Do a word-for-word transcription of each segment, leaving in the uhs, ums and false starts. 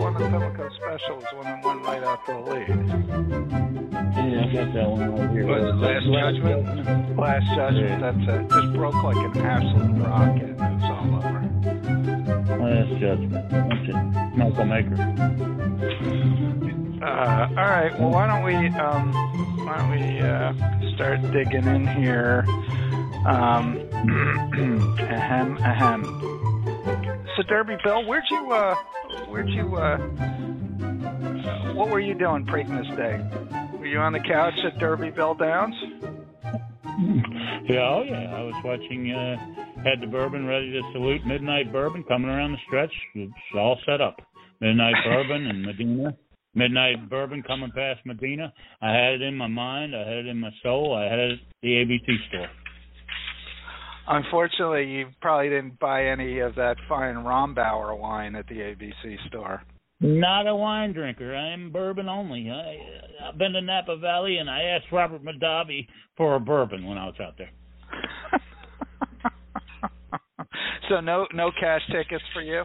won the Pimlico Special was one that went right out to the lead. Yeah, I got that one right here. Was it Last Judgment? Last Judgment, yeah. That's it. Just broke like an absolute rocket. It was all over. Last Judgment. That's it. Michael Maker. Uh, all right. Well, why don't we um, why don't we uh, start digging in here? Um, ahem, ahem. So, Derby Bill, where'd you uh, where'd you uh, what were you doing Preakness Day? Were you on the couch at Derby Bell Downs? Yeah, oh yeah. I was watching. Uh, had the bourbon ready to salute Midnight Bourbon coming around the stretch. It's all set up. Midnight Bourbon and Medina. Midnight Bourbon coming past Medina. I had it in my mind. I had it in my soul. I had it at the A B C store. Unfortunately, you probably didn't buy any of that fine Rombauer wine at the A B C store. Not a wine drinker. I am bourbon only. I, I've been to Napa Valley, and I asked Robert Mondavi for a bourbon when I was out there. So no no cash tickets for you?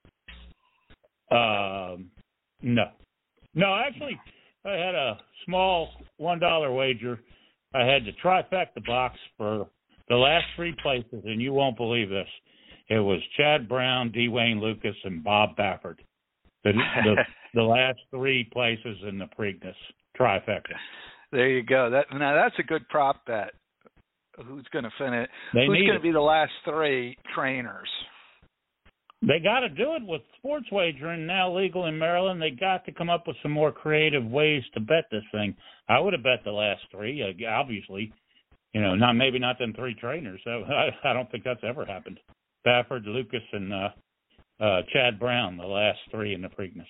Um, no. No, actually, I had a small one dollar wager. I had the trifecta box for the last three places, and you won't believe this. It was Chad Brown, D. Wayne Lucas, and Bob Baffert. The, the, the last three places in the Preakness trifecta. There you go. That now that's a good prop bet. Who's going to finish? They Who's going to it. be the last three trainers? They got to do it with sports wagering now legal in Maryland. They got to come up with some more creative ways to bet this thing. I would have bet the last three, uh, obviously. You know, not maybe not them three trainers. So I, I don't think that's ever happened. Baffert, Lucas, and uh, uh, Chad Brown, the last three in the Preakness.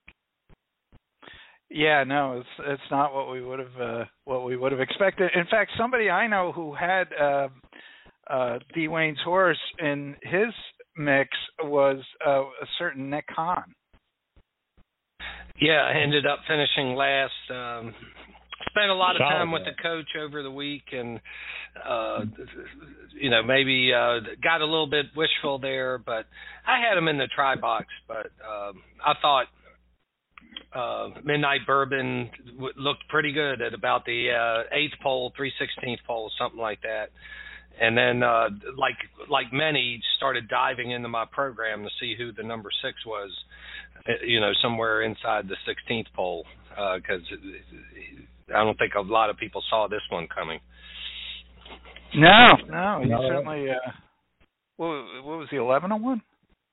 Yeah, no, it's it's not what we would have uh, what we would have expected. In fact, somebody I know who had uh, uh, D. Wayne's horse in his mix was uh, a certain Nick Hahn. Yeah, I ended up finishing last. Um, spent a lot of time with yeah. the coach over the week, and uh, you know maybe uh, got a little bit wishful there, but I had him in the try box. But um, I thought. Uh, Midnight Bourbon w- looked pretty good at about the uh, eighth pole, three sixteenth pole, something like that. And then, uh, like like many, started diving into my program to see who the number six was, you know, somewhere inside the sixteenth pole, because uh, I don't think a lot of people saw this one coming. No, no, he no. certainly. Uh, what, what was he, eleven to one?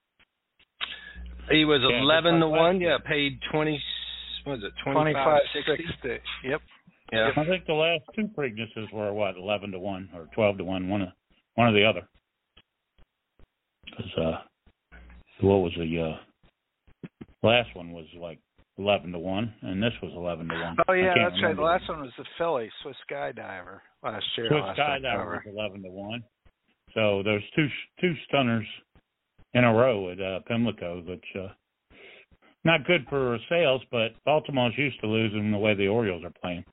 He was eleven to one. Yeah, paid twenty. What was it twenty five sixty? Yep. Yeah. I think the last two Preaknesses were what eleven to one or twelve to one, one, one or the other. Because uh, what was the uh, last one was like eleven to one, and this was eleven to one. Oh yeah, that's right. The last one was the Philly Swiss Skydiver last year. Swiss last Skydiver was eleven to one. So there's two two stunners in a row at uh, Pimlico, which uh, not good for sales, but Baltimore's used to losing the way the Orioles are playing.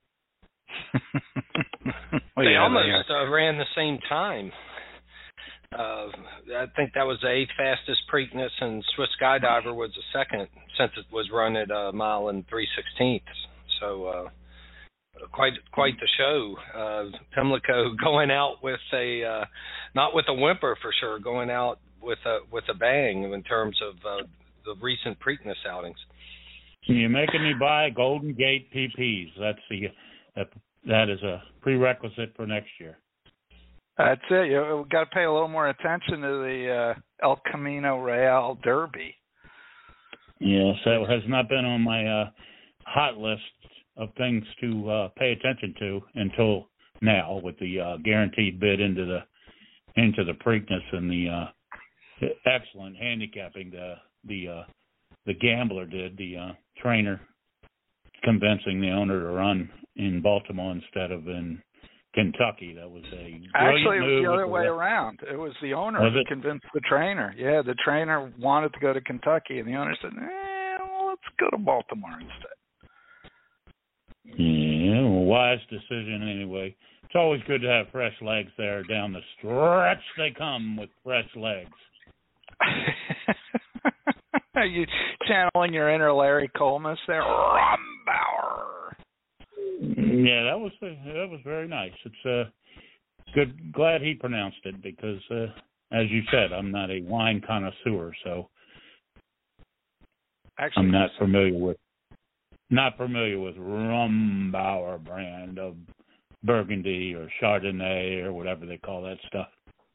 well, they yeah, almost uh, ran the same time. Uh, I think that was the eighth fastest Preakness, and Swiss Skydiver was the second, since it was run at a mile and three sixteenths. So uh, quite quite the show. Uh, Pimlico going out with a uh, not with a whimper for sure, going out with a with a bang in terms of uh, the recent Preakness outings. You're making me buy Golden Gate P Ps. That's the that, that is a prerequisite for next year. That's it. You've got to pay a little more attention to the uh, El Camino Real Derby. Yes, that has not been on my uh, hot list of things to uh, pay attention to until now, with the uh, guaranteed bid into the into the Preakness and the uh, excellent handicapping the the uh, the gambler did, the uh, trainer, convincing the owner to run in Baltimore instead of in Kentucky. That was a actually it was move the other way the, around. It was the owner was who it? convinced the trainer. Yeah, the trainer wanted to go to Kentucky, and the owner said, eh, well, let's go to Baltimore instead. Yeah, well, wise decision anyway. It's always good to have fresh legs there down the stretch. They come with fresh legs. Are you channeling your inner Larry Colmus there? Rombauer. Yeah, that was uh, that was very nice. It's uh, good. Glad he pronounced it because, uh, as you said, I'm not a wine connoisseur, so Actually, I'm not familiar with not familiar with Rombauer brand of Burgundy or Chardonnay or whatever they call that stuff.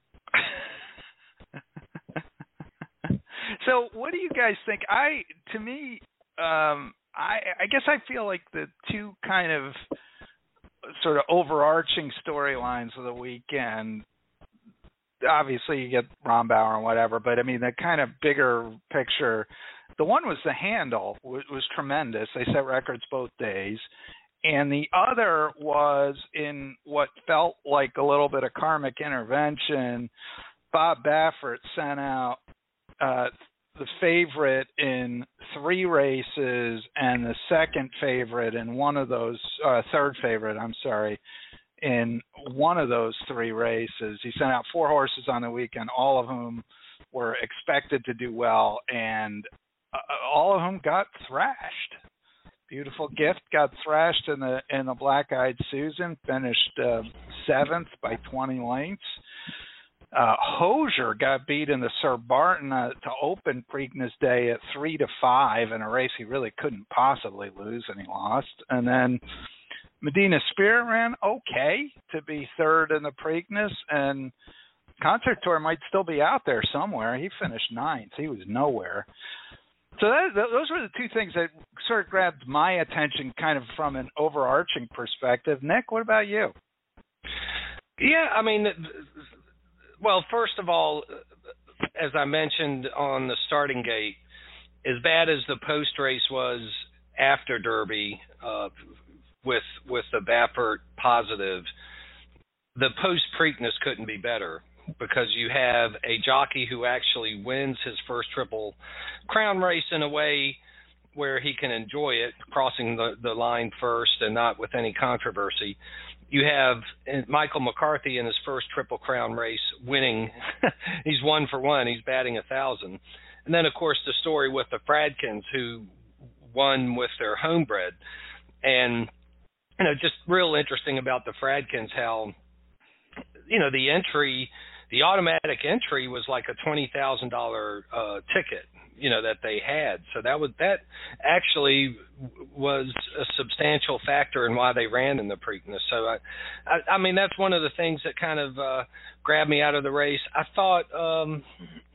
So, what do you guys think? I, to me, um, I, I guess I feel like the two kind of sort of overarching storylines of the weekend. Obviously, you get Rombauer and whatever, but I mean, the kind of bigger picture. The one was the handle was, was tremendous. They set records both days. And the other was in what felt like a little bit of karmic intervention. Bob Baffert sent out uh, the favorite in three races and the second favorite in one of those, uh, third favorite, I'm sorry, in one of those three races. He sent out four horses on the weekend, all of whom were expected to do well, and uh, all of them got thrashed. Beautiful Gift got thrashed in the in the Black Eyed Susan, finished uh, seventh by twenty lengths. Uh, Hosier got beat in the Sir Barton uh, to open Preakness Day at three to five in a race he really couldn't possibly lose, and he lost. And then Medina Spirit ran okay to be third in the Preakness, and Concert Tour might still be out there somewhere. He finished ninth. He was nowhere. So that, those were the two things that sort of grabbed my attention kind of from an overarching perspective. Nick, what about you? Yeah, I mean, well, first of all, as I mentioned on the starting gate, as bad as the post-race was after Derby uh, with with the Baffert positive, the post-Preakness couldn't be better, because you have a jockey who actually wins his first Triple Crown race in a way where he can enjoy it, crossing the, the line first and not with any controversy. You have Michael McCarthy in his first Triple Crown race winning. He's one for one. He's batting a thousand. And then, of course, the story with the Fradkins, who won with their homebred. And, you know, just real interesting about the Fradkins, how, you know, the entry – the automatic entry was like a twenty thousand dollars uh, ticket, you know, that they had. So that was that actually was a substantial factor in why they ran in the Preakness. So, I, I, I mean, that's one of the things that kind of uh, grabbed me out of the race. I thought, um,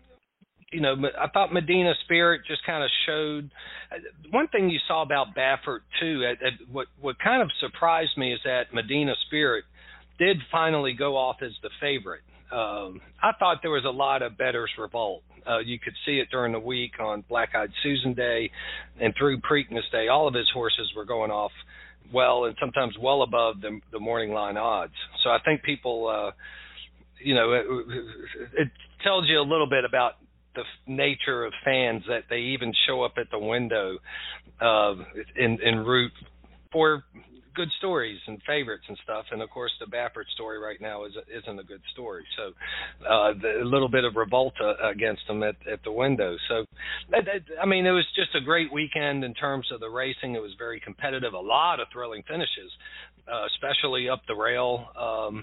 you know, I thought Medina Spirit just kind of showed. One thing you saw about Baffert, too, at, at what, what kind of surprised me is that Medina Spirit did finally go off as the favorite. Um, I thought there was a lot of bettors' revolt. Uh, you could see it during the week on Black Eyed Susan Day and through Preakness Day. All of his horses were going off well and sometimes well above the, the morning line odds. So I think people, uh, you know, it, it tells you a little bit about the nature of fans, that they even show up at the window uh, in, in route for good stories and favorites and stuff. And of course, the Baffert story right now is, isn't a good story. So uh, the, a little bit of revolt uh, against them at, at the window. So, I mean, it was just a great weekend in terms of the racing. It was very competitive, a lot of thrilling finishes, uh, especially up the rail, um,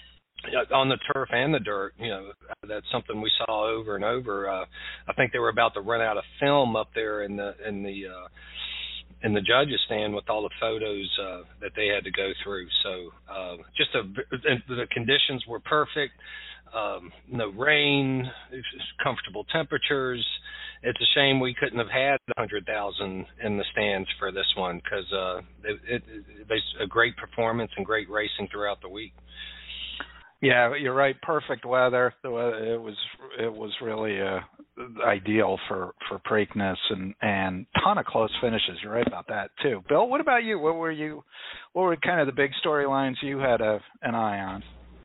on the turf and the dirt. You know, that's something we saw over and over. Uh, I think they were about to run out of film up there in the, in the, uh, in the judges stand with all the photos uh, that they had to go through. So uh, just a, the conditions were perfect. Um, no rain, comfortable temperatures. It's a shame we couldn't have had one hundred thousand in the stands for this one, because uh, it, it, it, it's a great performance and great racing throughout the week. Yeah, you're right. Perfect weather. The weather, it was it was really uh, ideal for for Preakness, and and ton of close finishes. You're right about that too. Bill, what about you? What were you? What were kind of the big storylines you had a, an eye on?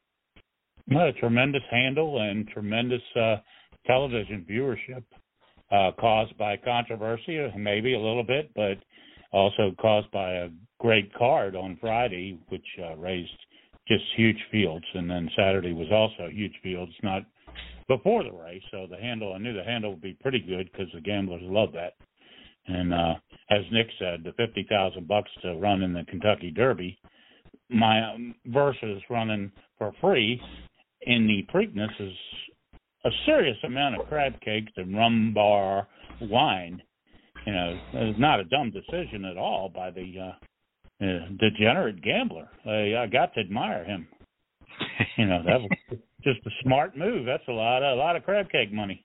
Well, tremendous handle and tremendous uh, television viewership, uh, caused by controversy, maybe a little bit, but also caused by a great card on Friday, which uh, raised just huge fields, and then Saturday was also huge fields, not before the race, so the handle, I knew the handle would be pretty good because the gamblers love that. And uh, as Nick said, the fifty thousand bucks to run in the Kentucky Derby, my um, versus running for free in the Preakness is a serious amount of crab cakes and rum bar wine. You know, it's not a dumb decision at all by the uh, uh, degenerate gambler. I, I got to admire him. You know, that was just a smart move. That's a lot, a lot of crab cake money.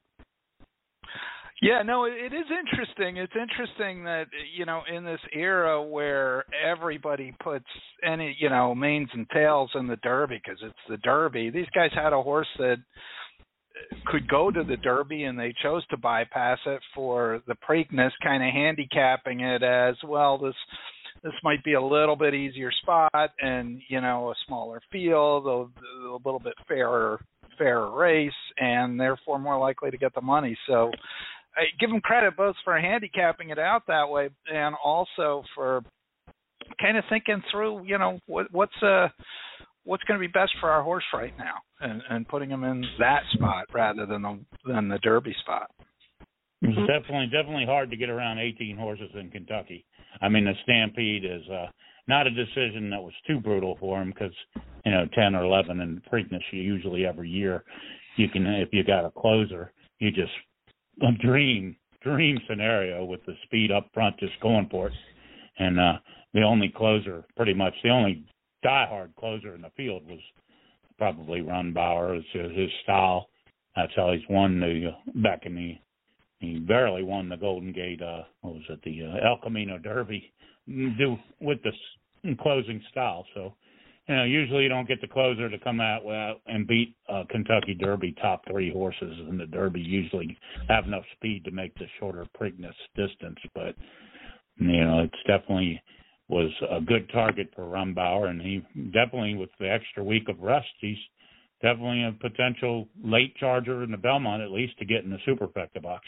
Yeah, no, it, it is interesting. It's interesting that, you know, in this era where everybody puts any, you know, manes and tails in the Derby because it's the Derby, these guys had a horse that could go to the Derby and they chose to bypass it for the Preakness, kind of handicapping it as, well, this this might be a little bit easier spot and, you know, a smaller field, a, a little bit fairer, fairer race, and therefore more likely to get the money. So I give them credit both for handicapping it out that way and also for kind of thinking through, you know, what, what's uh, what's going to be best for our horse right now, and, and putting him in that spot rather than the, than the Derby spot. It's definitely definitely hard to get around eighteen horses in Kentucky. I mean, the Stampede is uh, not a decision that was too brutal for him because, you know, ten or eleven in Preakness usually every year. You can, if you got a closer, you just a dream dream scenario with the speed up front just going for it. And uh, the only closer, pretty much the only diehard closer in the field was probably Ron Bauer. It's his style. That's how he's won the back in the. He barely won the Golden Gate. Uh, what was it? The uh, El Camino Derby. Do with the closing style. So, you know, usually you don't get the closer to come out without and beat uh, Kentucky Derby top three horses in the Derby. Usually have enough speed to make the shorter Preakness distance, but you know, it's definitely was a good target for Rumbauer, and he definitely, with the extra week of rest, he's definitely a potential late charger in the Belmont, at least to get in the Superfecta box.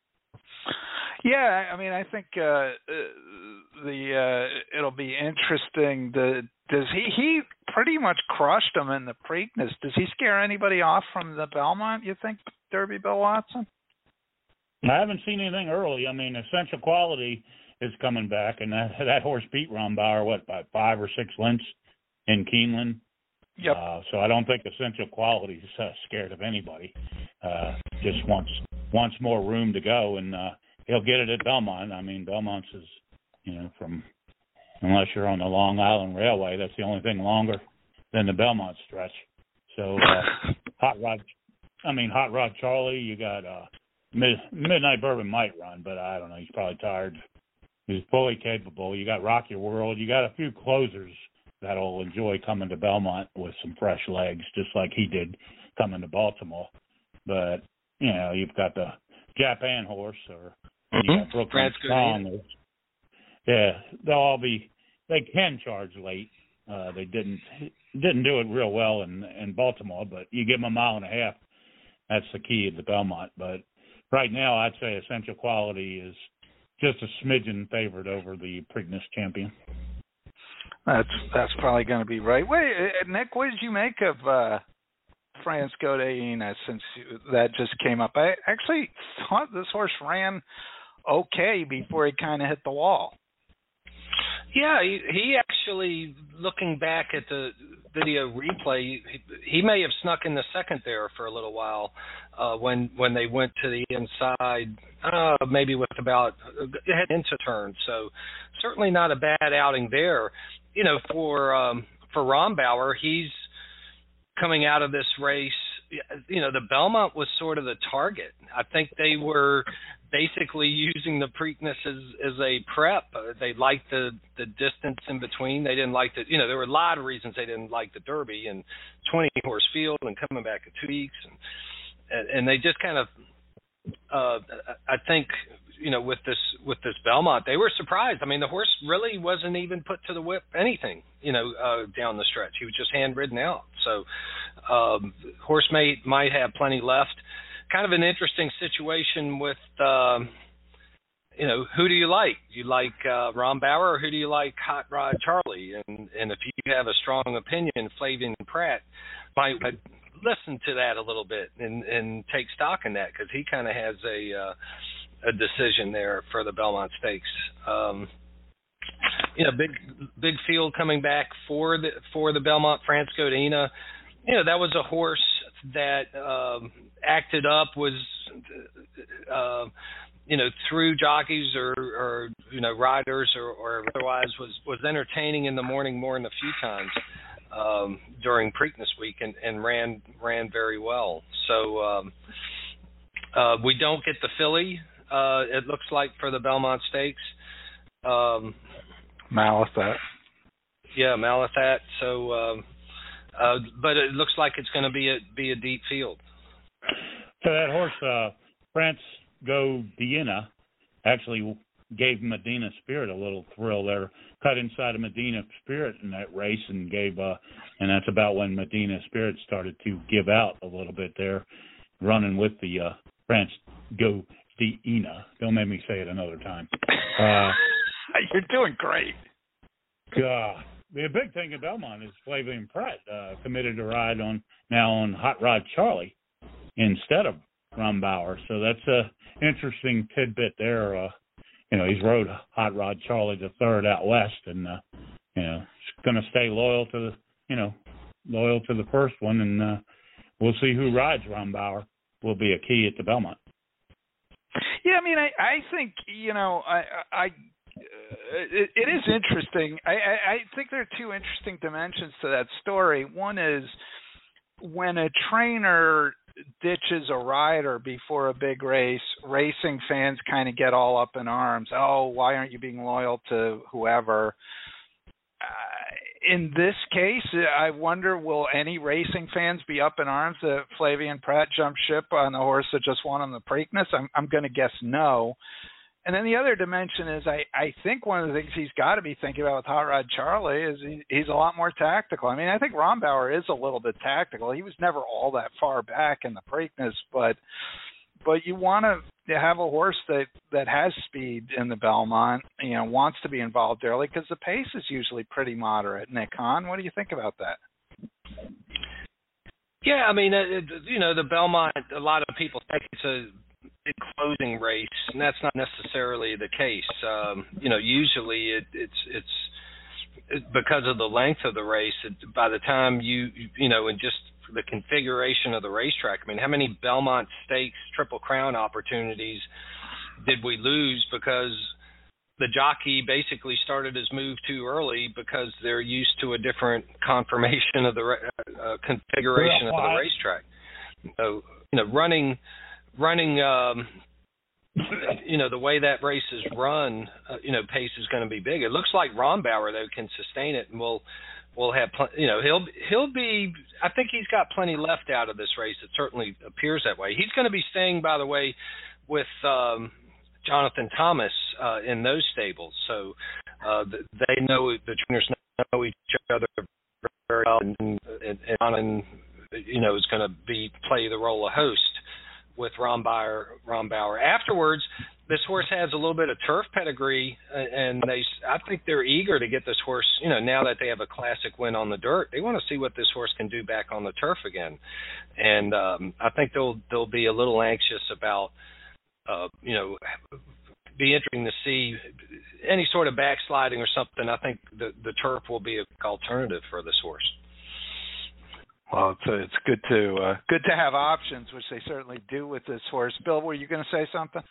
Yeah, I mean, I think uh, the uh, it'll be interesting. The does he he pretty much crushed him in the Preakness? Does he scare anybody off from the Belmont, you think, Derby Bill Watson? I haven't seen anything early. I mean, Essential Quality is coming back, and that that horse beat Rumbauer, what, by five or six lengths in Keeneland. Yep. Uh, so I don't think Essential Quality is uh, scared of anybody. Uh, just wants wants more room to go, and uh, he'll get it at Belmont. I mean, Belmont's is, you know, from unless you're on the Long Island Railway, that's the only thing longer than the Belmont stretch. So uh, Hot Rod, I mean Hot Rod Charlie, you got uh, Mid, Midnight Bourbon might run, but I don't know. He's probably tired. He's fully capable. You got Rock Your World. You got a few closers that'll enjoy coming to Belmont with some fresh legs, just like he did coming to Baltimore. But, you know, you've got the Japan horse, or mm-hmm. you got Brooklyn Strong. Yeah, they'll all be, they can charge late. Uh, they didn't didn't do it real well in, in Baltimore, but you give them a mile and a half, that's the key at the Belmont. But right now, I'd say Essential Quality is just a smidgen favored over the Preakness champion. That's that's probably going to be right. Wait, Nick, what did you make of uh, Francisco de Ina since that just came up? I actually thought this horse ran okay before he kind of hit the wall. Yeah, he, he actually, looking back at the video replay, he, he may have snuck in the second there for a little while uh, when when they went to the inside, uh, maybe with about head into turn. So certainly not a bad outing there. You know, for um, for Rombauer, he's coming out of this race. You know, the Belmont was sort of the target. I think they were basically using the Preakness as, as a prep. Uh, they liked the, the distance in between. They didn't like the, you know, there were a lot of reasons they didn't like the Derby and twenty horse field and coming back in two weeks. And, and, and they just kind of, uh, I think, you know, with this, with this Belmont, they were surprised. I mean, the horse really wasn't even put to the whip, anything, you know, uh, down the stretch. He was just hand ridden out. So, um, horse may, might have plenty left. Kind of an interesting situation with, um, you know, who do you like? Do you like uh, Rombauer, or who do you like Hot Rod Charlie? And and if you have a strong opinion, Flavian Pratt might listen to that a little bit and, and take stock in that, because he kind of has a uh, a decision there for the Belmont Stakes. Um, you know, big big field coming back for the for the Belmont. France Godina, you know, that was a horse that um, acted up, was uh, you know, through jockeys or, or you know, riders or, or otherwise was, was entertaining in the morning more than a few times um, during Preakness week and, and ran ran very well. So um, uh, we don't get the filly, uh, it looks like, for the Belmont Stakes. Um, Malathat. Yeah, Malathat. So, um, uh, but it looks like it's going to be a be a deep field. So that horse, uh, France Godina, actually gave Medina Spirit a little thrill there. Cut inside of Medina Spirit in that race and gave, uh, and that's about when Medina Spirit started to give out a little bit there, running with the uh, France Godina. Don't make me say it another time. Uh, You're doing great. God. The big thing in Belmont is Flavien Prat uh, committed to ride on now on Hot Rod Charlie instead of Rombauer. So that's a interesting tidbit there. Uh, you know, he's rode Hot Rod Charlie the third out west, and uh, you know, he's going to stay loyal to the, you know, loyal to the first one, and uh, we'll see who rides Rombauer. Will be a key at the Belmont. Yeah, I mean, I, I think you know, I, I uh, it, it is interesting. I, I, I think there are two interesting dimensions to that story. One is when a trainer ditches a rider before a big race, racing fans kind of get all up in arms. Oh, why aren't you being loyal to whoever? Uh, in this case, I wonder, will any racing fans be up in arms that Flavien Prat jumped ship on the horse that just won on the Preakness? I'm, I'm going to guess no. And then the other dimension is I, I think one of the things he's got to be thinking about with Hot Rod Charlie is he, he's a lot more tactical. I mean, I think Rombauer is a little bit tactical. He was never all that far back in the Preakness, but but you want to have a horse that, that has speed in the Belmont, you know, wants to be involved early because the pace is usually pretty moderate. Nick Hahn, what do you think about that? Yeah, I mean, it, you know, the Belmont, a lot of people think it's a big closing race, and that's not necessarily the case. Um, you know, usually it, it's it's it, because of the length of the race. It, by the time you you know, and just the configuration of the racetrack. I mean, how many Belmont Stakes Triple Crown opportunities did we lose because the jockey basically started his move too early because they're used to a different conformation of the uh, configuration of the racetrack. So, you know, running. Running, um, you know, the way that race is run, uh, you know, pace is going to be big. It looks like Rombauer though can sustain it, and we'll we'll have, pl- you know, he'll he'll be. I think he's got plenty left out of this race. It certainly appears that way. He's going to be staying, by the way, with um, Jonathan Thomas uh, in those stables, so uh, they know the trainers know each other very well, and, and, and Jonathan, you know, is going to be play the role of host with Rombauer, Rombauer. Afterwards, this horse has a little bit of turf pedigree, and they, I think they're eager to get this horse, you know, now that they have a classic win on the dirt, they want to see what this horse can do back on the turf again. And um, I think they'll they'll be a little anxious about, uh, you know, be interesting to see any sort of backsliding or something. I think the, the turf will be an alternative for this horse. Well, it's, it's good to uh, good to have options, which they certainly do with this horse. Bill, were you going to say something?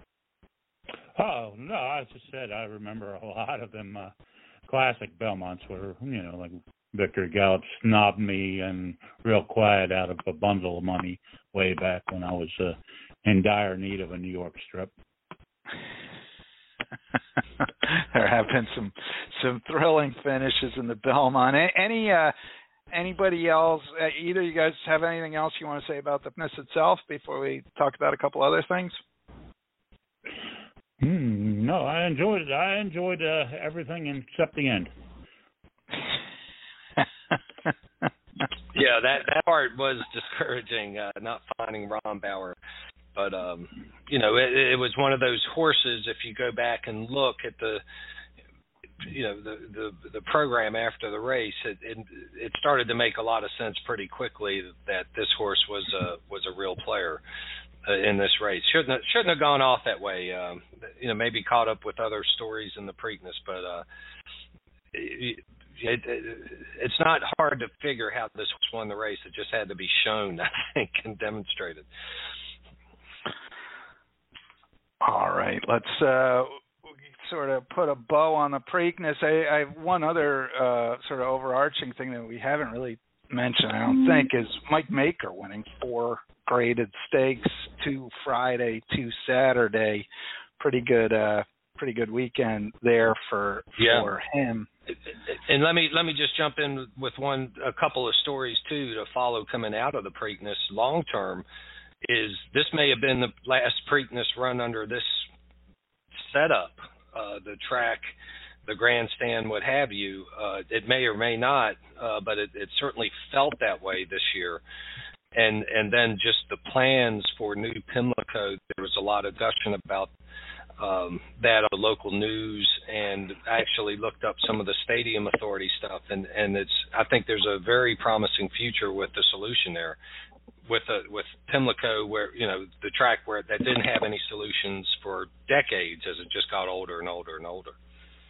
Oh, no, I just said I remember a lot of them uh, classic Belmonts where, you know, like Victor Gallup snobbed me and real quiet out of a bundle of money way back when I was uh, in dire need of a New York strip. There have been some some thrilling finishes in the Belmont. Any uh, anybody else? Uh, either of you guys have anything else you want to say about the fitness itself before we talk about a couple other things? Mm, no, I enjoyed it. I enjoyed uh, everything except the end. Yeah, that, that part was discouraging, uh, not finding Rombauer. But, um, you know, it, it was one of those horses, if you go back and look at the you know, the, the the program after the race, it, it it started to make a lot of sense pretty quickly that this horse was a was a real player uh, in this race. Shouldn't have, shouldn't have gone off that way. Um, you know, maybe caught up with other stories in the Preakness, but uh, it, it, it, it's not hard to figure how this horse won the race. It just had to be shown, I think, and demonstrated. All right, let's uh, sort of put a bow on the Preakness. I, I have one other uh, sort of overarching thing that we haven't really mentioned, I don't think, is Mike Maker winning four graded stakes, two Friday, two Saturday. Pretty good, uh, pretty good weekend there for yeah. for him. And let me let me just jump in with one, a couple of stories too to follow coming out of the Preakness long term. Is this may have been the last Preakness run under this setup, uh, the track, the grandstand, what have you. Uh, it may or may not, uh, but it, it certainly felt that way this year. And and then just the plans for New Pimlico, there was a lot of discussion about um, that on the local news, and I actually looked up some of the Stadium Authority stuff, and, and it's I think there's a very promising future with the solution there. With a, with Pimlico, where you know the track where that didn't have any solutions for decades, as it just got older and older and older.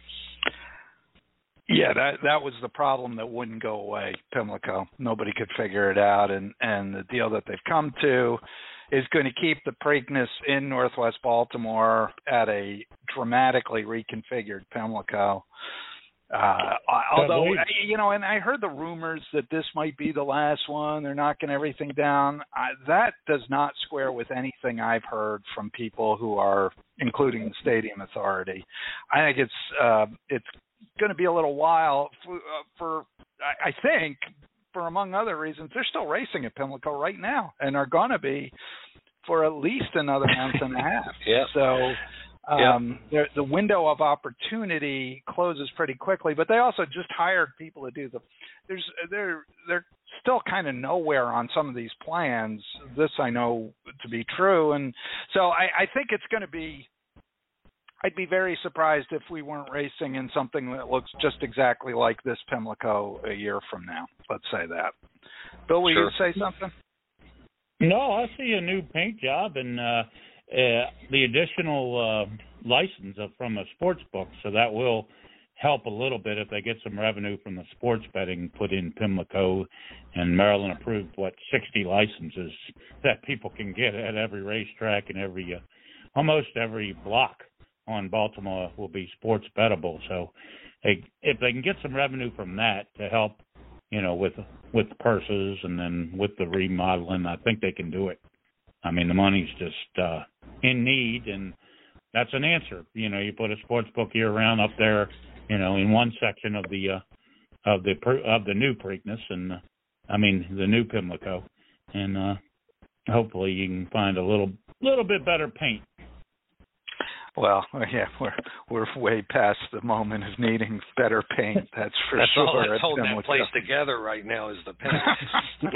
Yeah, that that was the problem that wouldn't go away. Pimlico, nobody could figure it out, and and the deal that they've come to is going to keep the Preakness in Northwest Baltimore at a dramatically reconfigured Pimlico. Uh, although, you know, and I heard the rumors that this might be the last one. They're knocking everything down. I, that does not square with anything I've heard from people who are, including the Stadium Authority. I think it's uh, it's going to be a little while for, uh, for I, I think, for among other reasons, they're still racing at Pimlico right now and are going to be for at least another month and a half. Yeah. So. Um, yep. The window of opportunity closes pretty quickly, but they also just hired people to do the. There's they're they're still kind of nowhere on some of these plans. This I know to be true, and so I, I think it's going to be. I'd be very surprised if we weren't racing in something that looks just exactly like this Pimlico a year from now. Let's say that. Bill, will sure. you say something? No, I see a new paint job and. Uh... Uh, the additional uh, license from a sports book, so that will help a little bit if they get some revenue from the sports betting put in Pimlico. And Maryland approved, what, sixty licenses that people can get at every racetrack and every, uh, almost every block on Baltimore will be sports bettable. So they, if they can get some revenue from that to help, you know, with with purses and then with the remodeling, I think they can do it. I mean, the money's just uh, in need, and that's an answer. You know, you put a sports book year round up there, you know, in one section of the uh, of the of the new Preakness, and uh, I mean the new Pimlico, and uh, hopefully you can find a little little bit better paint. Well, yeah, we're we're way past the moment of needing better paint. That's for that's sure. All that's holding that place together right now is the paint.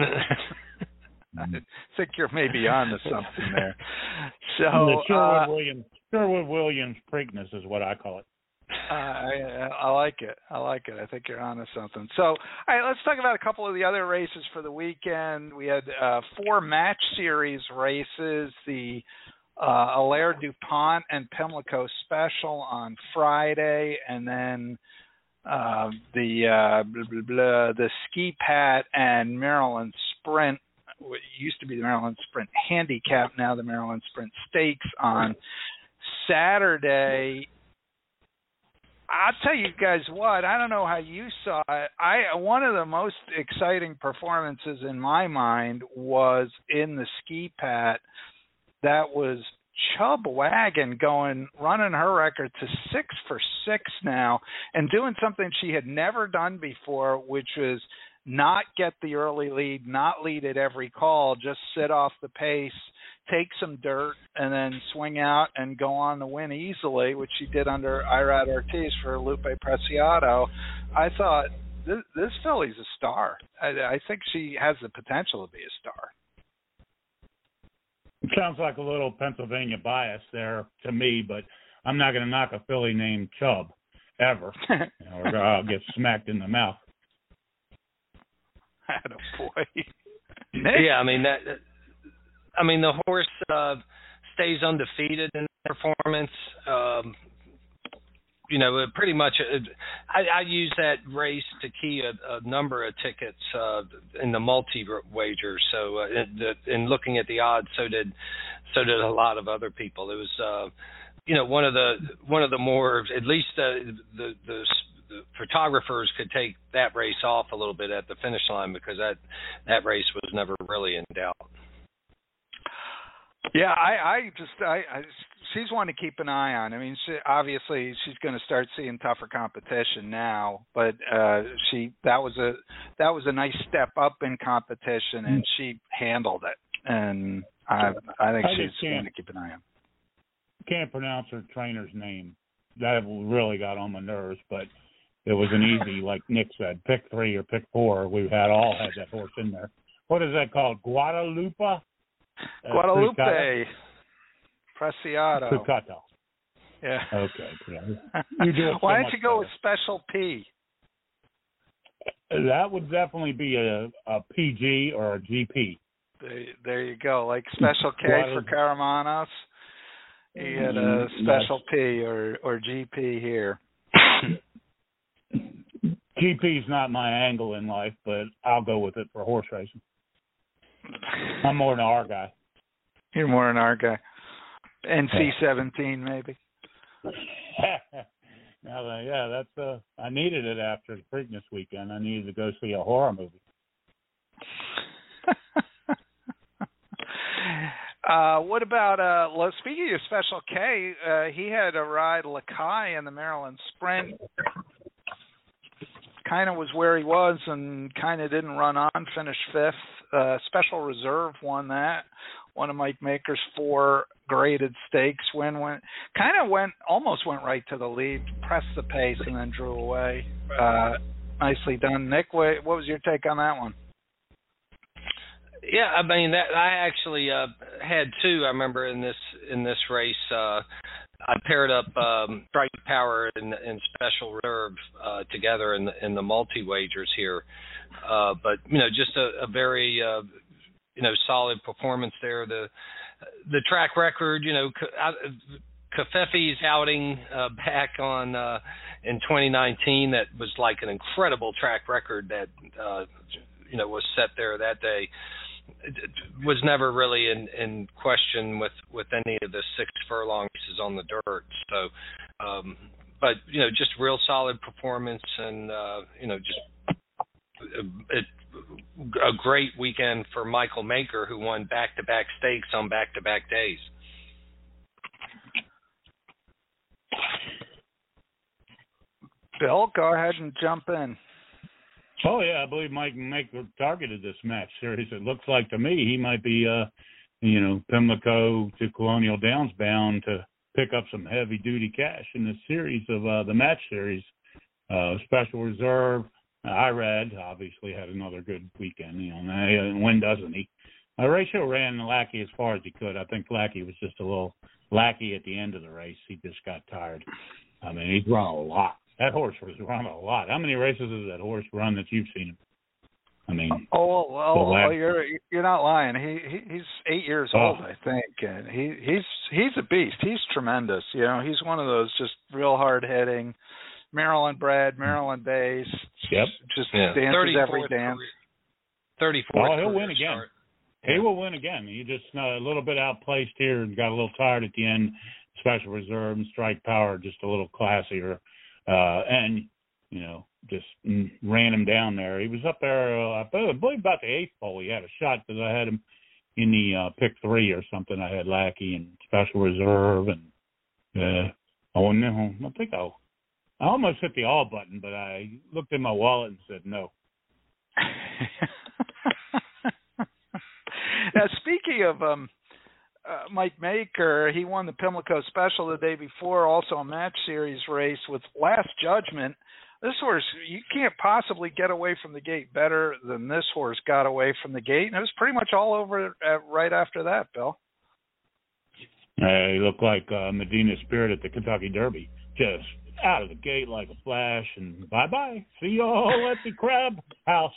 I think you're maybe on to something there. So the Sherwood uh, Williams, Sherwood Williams Preakness is what I call it. Uh, I, I like it. I like it. I think you're on to something. So, all right, let's talk about a couple of the other races for the weekend. We had uh, four match series races. The uh, Allaire DuPont and Pimlico Special on Friday, and then uh, the uh, blah, blah, blah, the Ski Pat and Maryland Sprint. What used to be the Maryland Sprint Handicap, now the Maryland Sprint Stakes on Saturday. I'll tell you guys what, I don't know how you saw it. I one of the most exciting performances in my mind was in the Ski Pat. That was Chubb Wagon going, running her record to six for six now and doing something she had never done before, which was not get the early lead, not lead at every call, just sit off the pace, take some dirt, and then swing out and go on to win easily, which she did under Irad Ortiz for Lupe Preciado. I thought, this, this filly's a star. I, I think she has the potential to be a star. It sounds like a little Pennsylvania bias there to me, but I'm not going to knock a filly named Chubb. ever, or I'll get smacked in the mouth. Attaboy. Yeah, I mean that. I mean the horse uh, stays undefeated in performance. Um, you know, pretty much. Uh, I, I use that race to key a, a number of tickets uh, in the multi wagers. So, uh, in, in looking at the odds, so did so did a lot of other people. It was, uh, you know, one of the one of the more at least uh, the the. The photographers could take that race off a little bit at the finish line because that that race was never really in doubt. Yeah, I, I just I, I she's one to keep an eye on. I mean, she, obviously she's going to start seeing tougher competition now, but uh, she that was a that was a nice step up in competition, and she handled it. And I I think I she's one to keep an eye on. Can't pronounce her trainer's name. That really got on my nerves, but. It was an easy, like Nick said, pick three or pick four. We had all had that horse in there. What is that called? Guadalupe? Uh, Guadalupe. Preciado. Trucato. Yeah. Okay. Yeah. You do it so Why don't you go better. with Special P? That would definitely be a, a P G or a G P. There, there you go. Like Special K for Caramanos. You had a Special P or, or G P here. G P's not my angle in life, but I'll go with it for horse racing. I'm more an R guy. You're more an R guy. N C seventeen, maybe. Now, yeah, that's. Uh, I needed it after the Preakness weekend. I needed to go see a horror movie. uh, what about? Uh, well, speaking of Special K, uh, he had a ride Lakai in the Maryland Sprint. Kind of was where he was and kind of didn't run on, finished fifth. Uh, Special Reserve won that. One of Mike Maker's four graded stakes win went kind of went almost went right to the lead, pressed the pace and then drew away. Uh, nicely done, Nick. What, what was your take on that one? Yeah, I mean that I actually uh, had two. I remember in this in this race. Uh, I paired up um, Strike Power and, and Special Reserve uh, together in the, in the multi wagers here, uh, but you know, just a, a very uh, you know solid performance there. The the track record, you know, Kafefe's outing uh, back on uh, in twenty nineteen that was like an incredible track record that uh, you know was set there that day. It was never really in, in question with, with any of the six furlong races on the dirt. So, um, but you know, just real solid performance, and uh, you know, just a, a great weekend for Michael Maker, who won back-to-back stakes on back-to-back days. Bill, go ahead and jump in. Oh, yeah, I believe Mike Maker targeted this match series. It looks like to me he might be, uh, you know, Pimlico to Colonial Downs bound to pick up some heavy-duty cash in this series of uh, the match series. Uh, Special Reserve, uh, Irad obviously had another good weekend. You know, and when doesn't he? Uh, Ratio ran Lackey as far as he could. I think Lackey was just a little lackey at the end of the race. He just got tired. I mean, he's run a lot. That horse was run a lot. How many races has that horse run that you've seen him? I mean, oh well, well you're you're not lying. He, he he's eight years oh. old, I think, and he he's he's a beast. He's tremendous. You know, he's one of those just real hard hitting, Maryland bred, Maryland based. Yep. Just yeah. dances every dance. thirty-four. Oh, he'll win again. Start. He will win again. He just uh, a little bit outplaced here and got a little tired at the end. Special Reserve and Strike Power just a little classier. Uh, and, you know, just ran him down there. He was up there, uh, I believe about the eighth pole. He had a shot because I had him in the uh, pick three or something. I had Lackey and Special Reserve. And, uh, oh, no, I think I, I almost hit the all button, but I looked in my wallet and said no. Now, speaking of um, uh, Mike Maker, he won the Pimlico Special the day before, also a match series race with Last Judgment. This horse, you can't possibly get away from the gate better than this horse got away from the gate, and it was pretty much all over uh, right after that, Bill. Uh, he looked like uh, Medina Spirit at the Kentucky Derby, just out of the gate like a flash, and bye-bye. See you all at the Crab House.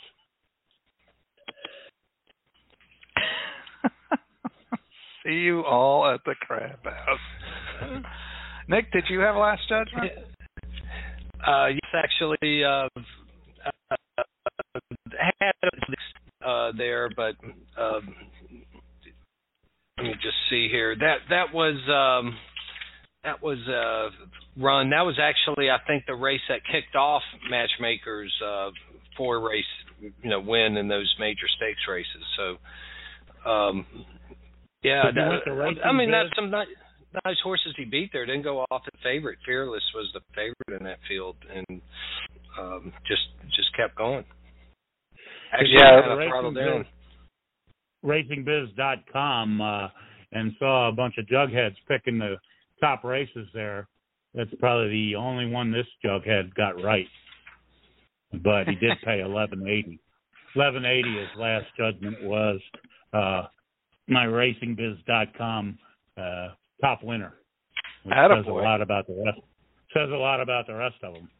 See you all at the Crab House. Nick, did you have Last Judgment? Uh, yes, actually, uh, uh, had uh, there, but um, let me just see here. That that was um, that was uh, run. That was actually, I think, the race that kicked off Matchmaker's uh, four race, you know, win in those major stakes races. So, um, yeah, So you went to that, Racing I mean, Biz? that's some nice, nice horses he beat there. Didn't go off the favorite. Fearless was the favorite in that field, and um, just just kept going. Actually, Yeah, kind of Racing throttled down. Biz, racing biz dot com uh, and saw a bunch of jugheads picking the top races there. That's probably the only one this jughead got right. But he did pay eleven eighty. eleven eighty his Last Judgment was uh, my racing biz dot com uh, top winner. Which Attaboy. says a lot about the rest. Says a lot about the rest of them.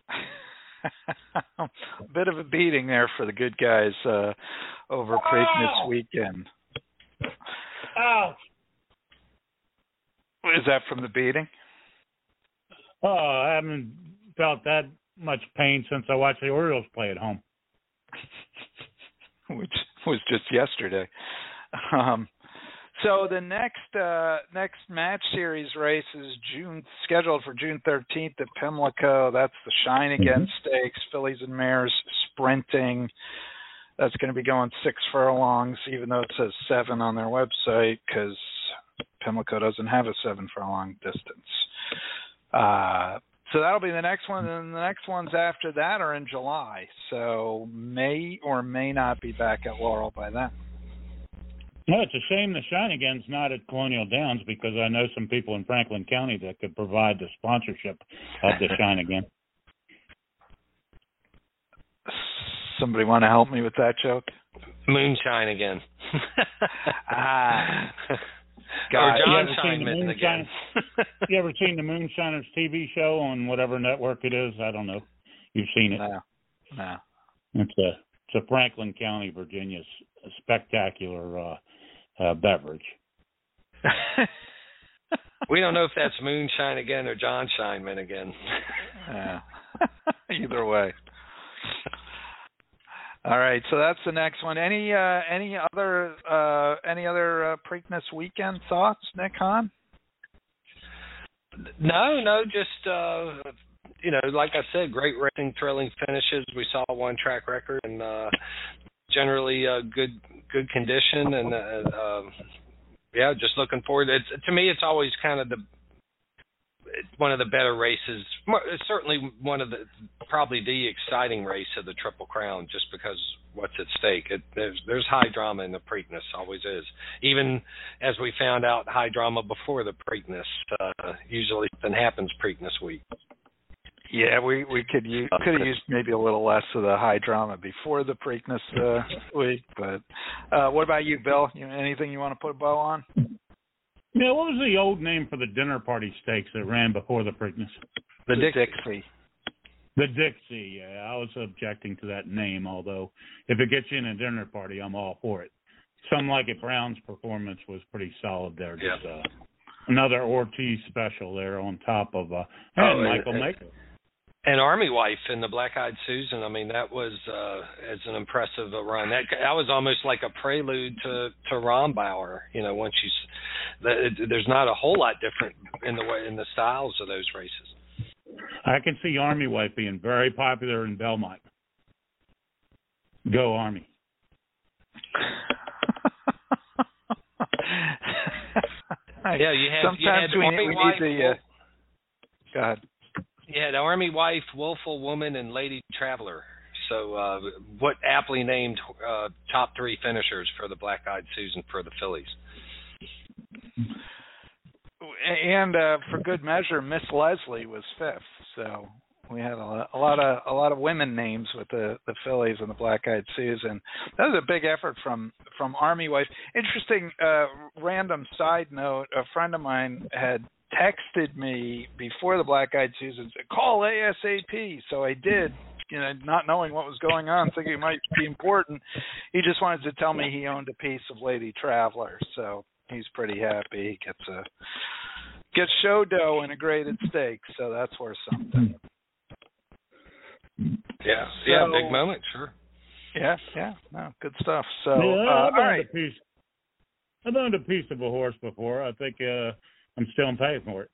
A bit of a beating there for the good guys uh, over Preakness weekend. Ouch! Is that from the beating? Oh, I haven't felt that much pain since I watched the Orioles play at home. Which was just yesterday. Um, so the next uh, next match series race is June scheduled for June thirteenth at Pimlico. That's the Shine Again Mm-hmm. Stakes, fillies and mares sprinting. That's going to be going six furlongs, even though it says seven on their website, because Pimlico doesn't have a seven furlong distance. Uh, so that'll be the next one, and the next ones after that are in July. So may or may not be back at Laurel by then. No, it's a shame the Shine Again's not at Colonial Downs, because I know some people in Franklin County that could provide the sponsorship of the Shine Again. Somebody want to help me with that joke? Moonshine again. ah, or God. John You ever seen the Scheinman again. You ever seen the Moonshiners T V show on whatever network it is? I don't know. You've seen it. No, no. It's a it's a Franklin County, Virginia s- spectacular uh, uh, beverage. We don't know if that's Moonshine again or John Scheinman again. Yeah. Either way. All right, so that's the next one. Any uh, any other uh, any other uh, Preakness weekend thoughts, Nick Hahn? No, no, just uh, you know, like I said, great racing, thrilling finishes. We saw one track record, and uh, generally uh, good good condition, and uh, uh, yeah, just looking forward. It's, to me, it's always kind of the it's one of the better races. It's certainly one of the probably the exciting race of the Triple Crown, just because what's at stake. It, there's there's high drama in the Preakness, always is. Even as we found out, high drama before the Preakness. Uh, usually something happens Preakness week. Yeah, we we could use could have used maybe a little less of the high drama before the Preakness uh, week. But uh, what about you, Bill? You, anything you want to put a bow on? Yeah, what was the old name for the dinner party stakes that ran before the Preakness? The, the Dixie. Dixie. The Dixie, yeah. I was objecting to that name, although if it gets you in a dinner party, I'm all for it. Some Like It Brown's performance was pretty solid there. Yeah. Just uh, another Ortiz special there on top of uh, and Oh, Michael and, Maker. And Army Wife in the Black Eyed Susan. I mean, that was uh, as an impressive a run. That that was almost like a prelude to to Rombauer. You know, once you the, there's not a whole lot different in the way in the styles of those races. I can see Army Wife being very popular in Belmont. Go Army. Yeah, you had sometimes you had we, Army we Wife, need the. Uh, go ahead. You had Army Wife, Willful Woman, and Lady Traveler. So, uh, what aptly named uh, top three finishers for the Black Eyed Susan for the fillies. And uh, for good measure, Miss Leslie was fifth. So we had a, a lot of a lot of women names with the, the fillies and the Black Eyed Susan. That was a big effort from from Army Wife. Interesting uh, random side note: a friend of mine had texted me before the Black Eyed Susan, said, call ASAP. So I did, you know, not knowing what was going on, thinking it might be important. He just wanted to tell me he owned a piece of Lady Traveler, so he's pretty happy. He gets a gets show dough and a graded steak, so that's worth something. Yeah, so, yeah, big moment, sure. Yeah, yeah, no, good stuff. So, yeah, uh, I've all right. A piece, I've owned a piece of a horse before. I think uh, I'm still in pay for it.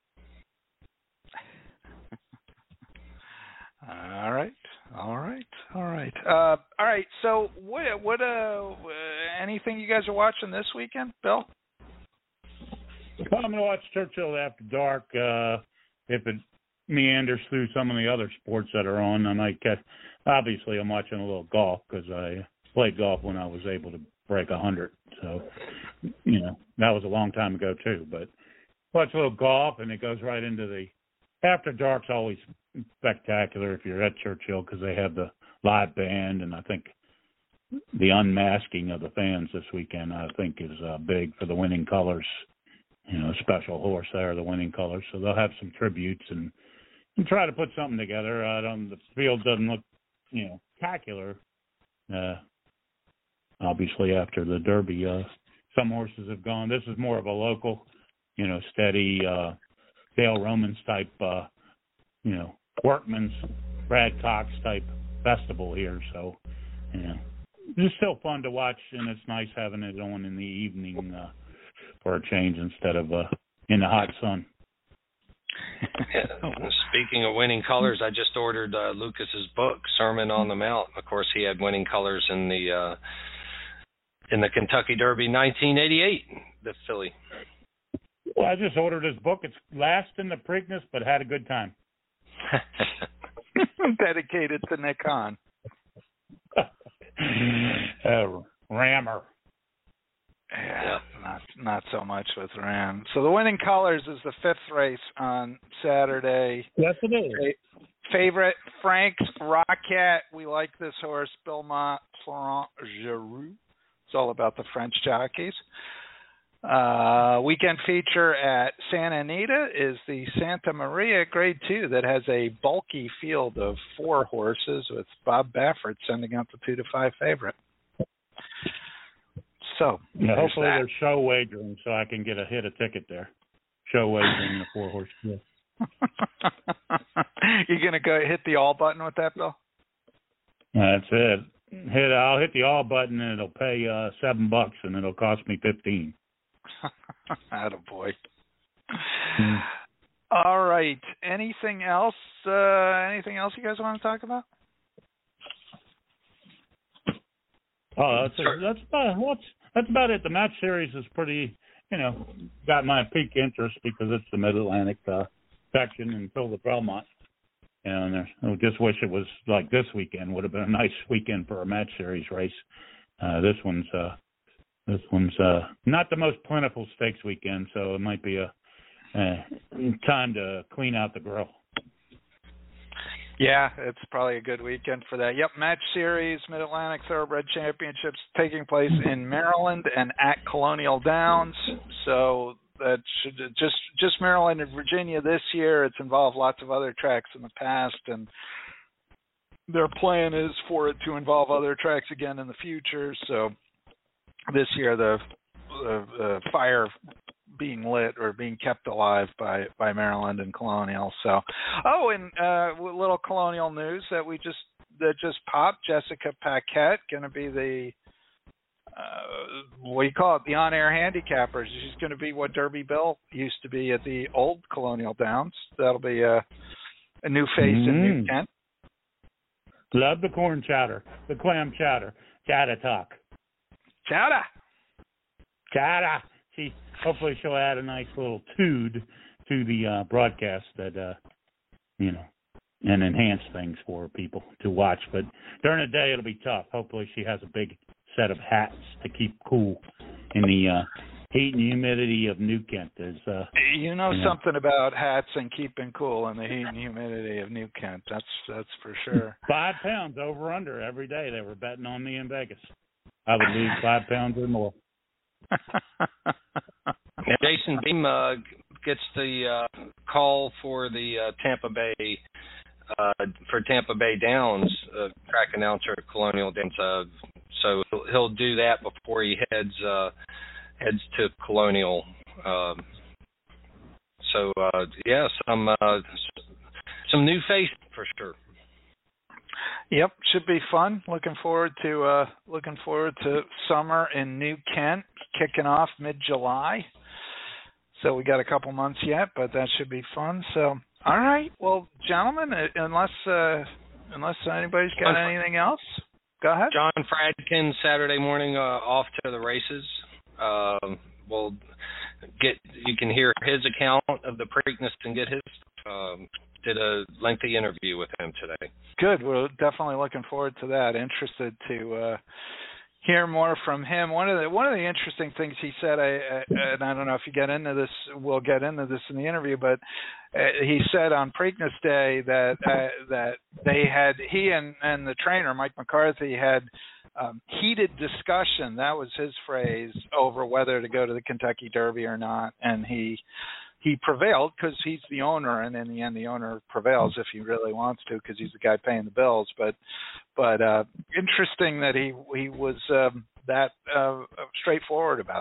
All right, all right, all right. Uh, all right. So, what, what, uh, anything you guys are watching this weekend, Bill? Well, I'm going to watch Churchill After Dark. Uh, if it meanders through some of the other sports that are on, I might catch. Obviously, I'm watching a little golf because I played golf when I was able to break a hundred. So, you know, that was a long time ago too. But watch a little golf, and it goes right into the After Dark's always spectacular if you're at Churchill because they have the live band, and I think the unmasking of the fans this weekend I think is uh, big for the Winning Colors. You know, special horse there, the Winning Colors. So they'll have some tributes and, and try to put something together. I don't. The field doesn't look, you know, spectacular. Uh, obviously, after the Derby, uh, some horses have gone. This is more of a local, you know, steady uh, Dale Romans type, uh, you know, workman's Brad Cox type festival here. So, you know, it's still fun to watch, and it's nice having it on in the evening uh, for a change instead of uh, in the hot sun. Speaking of Winning Colors, I just ordered uh, Lucas's book, Sermon on the Mount. Of course, he had Winning Colors in the uh, in the Kentucky Derby nineteen eighty-eight, the filly. Well, I just ordered his book. It's last in the Preakness, but had a good time. Dedicated to Nick Hahn. uh, Rammer. Yeah, yeah, not not so much with Ram. So the Winning Colors is the fifth race on Saturday. Yes, it is. Fa- favorite, Frank's Rocket. We like this horse, Belmont Florent Giroux. It's all about the French jockeys. Uh, weekend feature at Santa Anita is the Santa Maria Grade two that has a bulky field of four horses with Bob Baffert sending out the two to five favorite. So yeah, hopefully that. there's show wagering so I can get a hit a ticket there. Show wagering the four horse field. You gonna go hit the all button with that, Bill? That's it. Hit. I'll hit the all button and it'll pay uh, seven bucks and it'll cost me fifteen. Attaboy. Hmm. All right. Anything else? Uh, anything else you guys want to talk about? Oh, that's a, that's about what's that's about it. The match series is pretty, you know, got my peak interest because it's the Mid Atlantic uh, section and Philip Belmont. And I just wish it was like this weekend. Would have been a nice weekend for a match series race. Uh, this one's uh, this one's uh, not the most plentiful stakes weekend, so it might be a uh, time to clean out the grill. Yeah, it's probably a good weekend for that. Yep, match series, Mid-Atlantic Thoroughbred Championships taking place in Maryland and at Colonial Downs. So that should just just Maryland and Virginia this year. It's involved lots of other tracks in the past, and their plan is for it to involve other tracks again in the future. So this year, the, the, the fire being lit or being kept alive by, by Maryland and Colonial. So, oh, and uh, a little Colonial news that we just that just popped. Jessica Paquette going to be the uh, what do you call it? The on-air handicapper. She's going to be what Derby Bill used to be at the old Colonial Downs. That'll be a a new face mm. in New Kent. Love the corn chowder, the clam chowder, chowder talk. Chowder. Chowder. She, hopefully she'll add a nice little tood to the uh, broadcast that, uh, you know, and enhance things for people to watch. But during the day, it'll be tough. Hopefully she has a big set of hats to keep cool in the uh, heat and humidity of New Kent. There's, uh, you know you something know. about hats and keeping cool in the heat and humidity of New Kent. That's, that's for sure. Five pounds over under every day. They were betting on me in Vegas. I would lose five pounds or more. Jason Beam uh, gets the uh, call for the uh, Tampa Bay uh, for Tampa Bay Downs, uh, track announcer at Colonial Downs. Uh, so he'll, he'll do that before he heads uh, heads to Colonial. Uh, so uh, yeah, some uh, some new face for sure. Yep, should be fun. Looking forward to uh, looking forward to summer in New Kent, kicking off mid-July. So we got a couple months yet, but that should be fun. So, all right, well, gentlemen, unless uh, unless anybody's got anything else, go ahead. John Fradkin, Saturday morning, uh, off to the races. Um, we'll get you can hear his account of the Preakness and get his. Um, did a lengthy interview with him today. Good. We're definitely looking forward to that. Interested to uh, hear more from him. One of the one of the interesting things he said, I, I, and I don't know if you get into this, we'll get into this in the interview, but uh, he said on Preakness Day that uh, that they had he and and the trainer Mike McCarthy had um, heated discussion. That was his phrase, over whether to go to the Kentucky Derby or not, and he. He prevailed because he's the owner, and in the end, the owner prevails if he really wants to, because he's the guy paying the bills. But, but uh, interesting that he he was um, that uh, straightforward about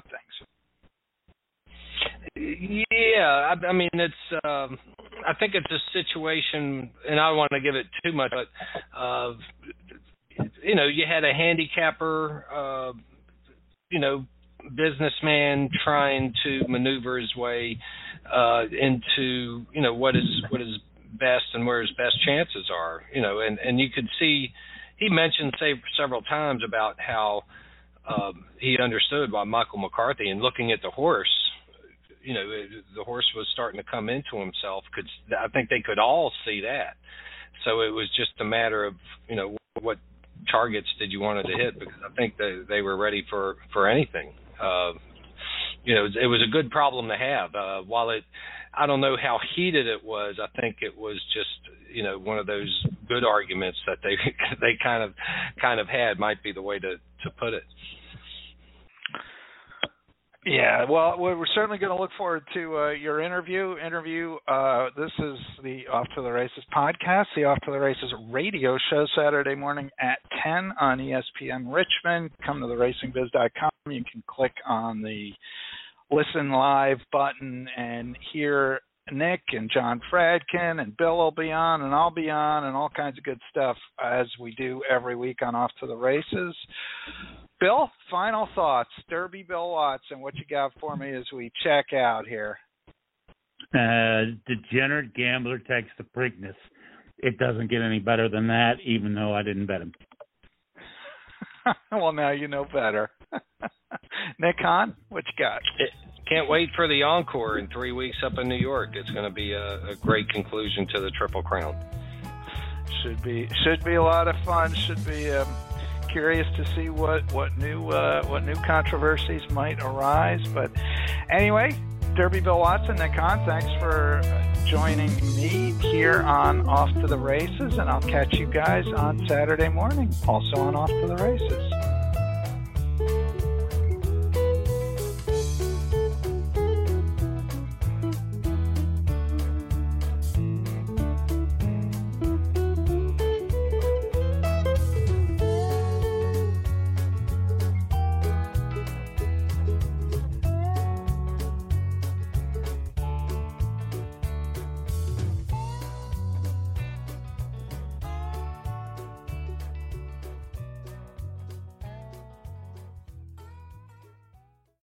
things. Yeah, I, I mean, it's. Um, I think it's a situation, and I don't want to give it too much, but uh, you know, you had a handicapper, uh, you know, businessman trying to maneuver his way uh, into, you know, what is what is best and where his best chances are, you know, and, and you could see, he mentioned say several times about how um, he understood why Michael McCarthy, and looking at the horse, you know, the horse was starting to come into himself. Could I think they could all see that. So it was just a matter of, you know, what targets did you want to hit, because I think they, they were ready for, for anything. Uh, you know, it was a good problem to have. Uh, while it, I don't know how heated it was, I think it was just, you know, one of those good arguments that they they kind of kind of had, might be the way to, to put it. Yeah, well, we're certainly going to look forward to uh, your interview. Interview. Uh, this is the Off to the Races podcast, the Off to the Races radio show, Saturday morning at ten on E S P N Richmond. Come to the racing biz dot com. You can click on the listen live button and hear Nick and John Fradkin, and Bill will be on, and I'll be on, and all kinds of good stuff as we do every week on Off to the Races. Bill, final thoughts. Derby Bill Watson, what you got for me as we check out here? Uh, degenerate gambler takes the Preakness. It doesn't get any better than that, even though I didn't bet him. Well, now you know better. Nick Hahn, what you got? It, can't wait for the encore in three weeks up in New York. It's going to be a, a great conclusion to the Triple Crown. Should be should be a lot of fun. Should be um, curious to see what what new uh, what new controversies might arise. But anyway, Derby Bill Watson, Nick Hahn, thanks for joining me here on Off to the Races, and I'll catch you guys on Saturday morning, also on Off to the Races.